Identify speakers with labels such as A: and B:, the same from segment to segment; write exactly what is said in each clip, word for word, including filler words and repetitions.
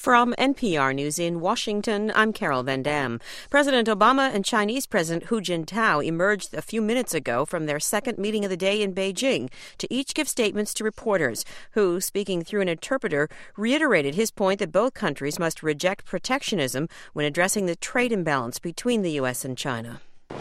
A: From N P R News in Washington, I'm Carol Van Dam. President Obama and Chinese President Hu Jintao emerged a few minutes ago from their second meeting of the day in Beijing to each give statements to reporters. Hu, speaking through an interpreter, reiterated his point that both countries must reject protectionism when addressing the trade imbalance between the U S and China.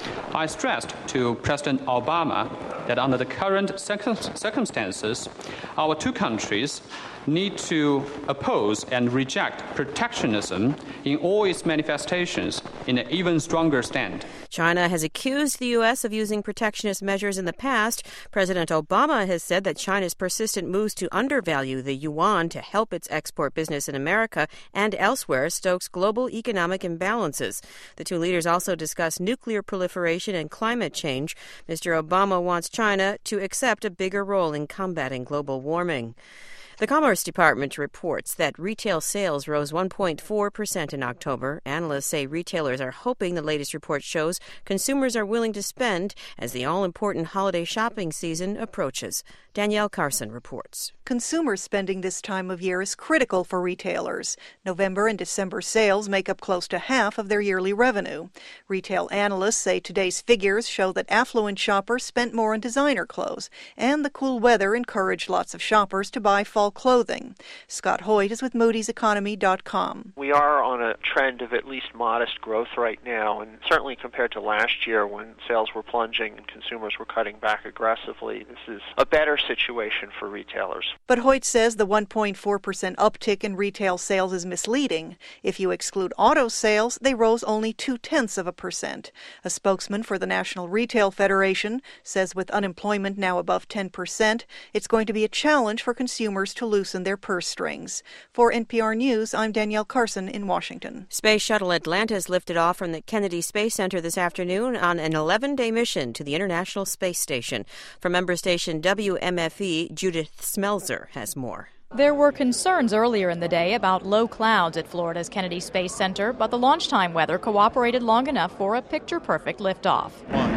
B: I stressed to President Obama that under the current circumstances, our two countries need to oppose and reject protectionism in all its manifestations in an even stronger stand.
A: China has accused the U S of using protectionist measures in the past. President Obama has said that China's persistent moves to undervalue the yuan to help its export business in America and elsewhere stokes global economic imbalances. The two leaders also discussed nuclear proliferation and climate change. Mister Obama wants China to accept a bigger role in combating global warming. The Commerce Department reports that retail sales rose one point four percent in October. Analysts say retailers are hoping the latest report shows consumers are willing to spend as the all-important holiday shopping season approaches. Danielle Carson reports.
C: Consumer spending this time of year is critical for retailers. November and December sales make up close to half of their yearly revenue. Retail analysts say today's figures show that affluent shoppers spent more on designer clothes, and the cool weather encouraged lots of shoppers to buy fall clothing. Scott Hoyt is with Moody's Economy dot com.
D: We are on a trend of at least modest growth right now, and certainly compared to last year when sales were plunging and consumers were cutting back aggressively, this is a better situation for retailers.
C: But Hoyt says the one point four percent uptick in retail sales is misleading. If you exclude auto sales, they rose only two-tenths of a percent. A spokesman for the National Retail Federation says with unemployment now above ten percent, it's going to be a challenge for consumers to loosen their purse strings. For N P R News, I'm Danielle Carson in Washington.
A: Space Shuttle Atlantis lifted off from the Kennedy Space Center this afternoon on an eleven-day mission to the International Space Station. From member station W M F E, Judith Smelzer has more.
E: There were concerns earlier in the day about low clouds at Florida's Kennedy Space Center, but the launch time weather cooperated long enough for a picture-perfect liftoff.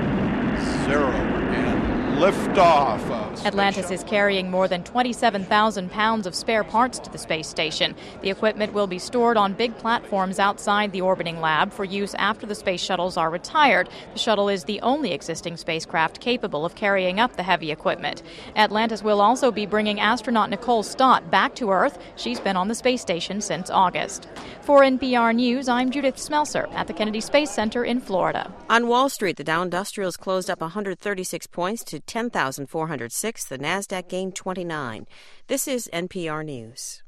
F: One, zero, and liftoff.
E: Atlantis is carrying more than twenty-seven thousand pounds of spare parts to the space station. The equipment will be stored on big platforms outside the orbiting lab for use after the space shuttles are retired. The shuttle is the only existing spacecraft capable of carrying up the heavy equipment. Atlantis will also be bringing astronaut Nicole Stott back to Earth. She's been on the space station since August. For N P R News, I'm Judith Smelzer at the Kennedy Space Center in Florida.
A: On Wall Street, the Dow Industrials closed up one hundred thirty-six points to ten thousand four hundred six. The Nasdaq gained twenty-nine. This is N P R News.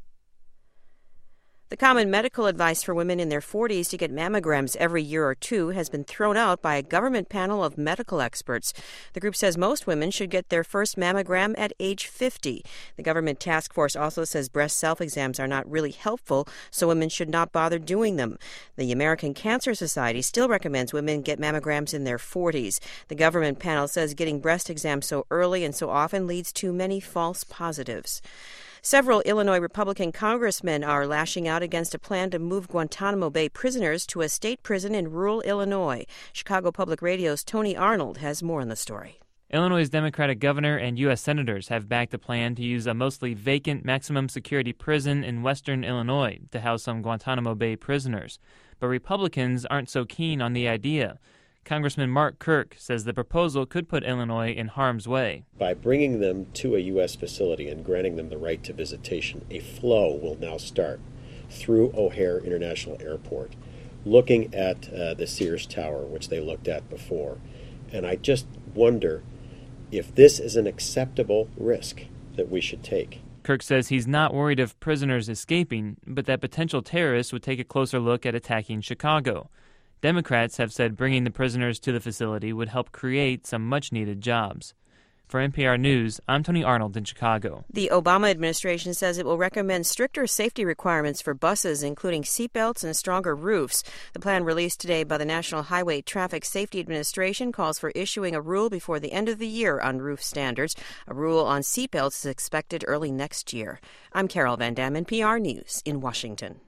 A: The common medical advice for women in their forties to get mammograms every year or two has been thrown out by a government panel of medical experts. The group says most women should get their first mammogram at age fifty. The government task force also says breast self-exams are not really helpful, so women should not bother doing them. The American Cancer Society still recommends women get mammograms in their forties. The government panel says getting breast exams so early and so often leads to many false positives. Several Illinois Republican congressmen are lashing out against a plan to move Guantanamo Bay prisoners to a state prison in rural Illinois. Chicago Public Radio's Tony Arnold has more on the story.
G: Illinois' Democratic governor and U S senators have backed a plan to use a mostly vacant maximum security prison in western Illinois to house some Guantanamo Bay prisoners. But Republicans aren't so keen on the idea. Congressman Mark Kirk says the proposal could put Illinois in harm's way.
H: By bringing them to a U S facility and granting them the right to visitation, a flow will now start through O'Hare International Airport, looking at uh, the Sears Tower, which they looked at before. And I just wonder if this is an acceptable risk that we should take.
G: Kirk says he's not worried of prisoners escaping, but that potential terrorists would take a closer look at attacking Chicago. Democrats have said bringing the prisoners to the facility would help create some much-needed jobs. For N P R News, I'm Tony Arnold in Chicago.
A: The Obama administration says it will recommend stricter safety requirements for buses, including seatbelts and stronger roofs. The plan released today by the National Highway Traffic Safety Administration calls for issuing a rule before the end of the year on roof standards. A rule on seatbelts is expected early next year. I'm Carol Van Dam, N P R News in Washington.